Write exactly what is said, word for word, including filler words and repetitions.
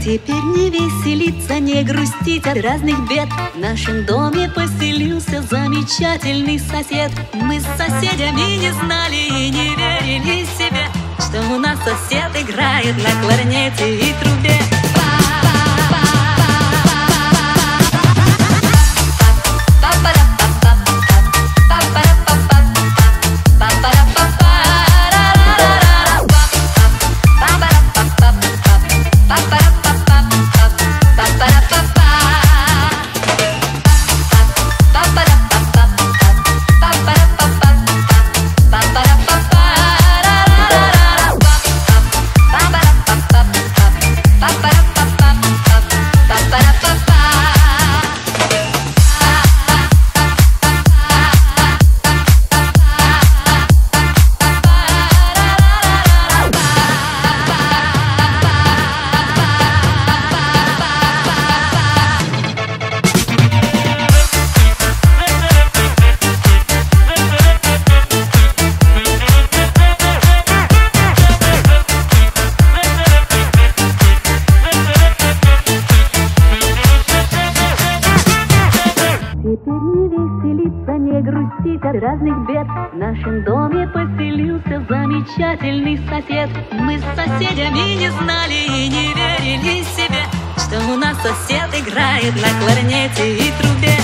Теперь не веселиться, не грустить от разных бед. В нашем доме поселился замечательный сосед. Мы с соседями не знали и не верили себе, что у нас сосед играет на кларнете и трубе. Теперь не веселиться, не грустить от разных бед. В нашем доме поселился замечательный сосед. Мы с соседями не знали и не верили себе, что у нас сосед играет на кларнете и трубе.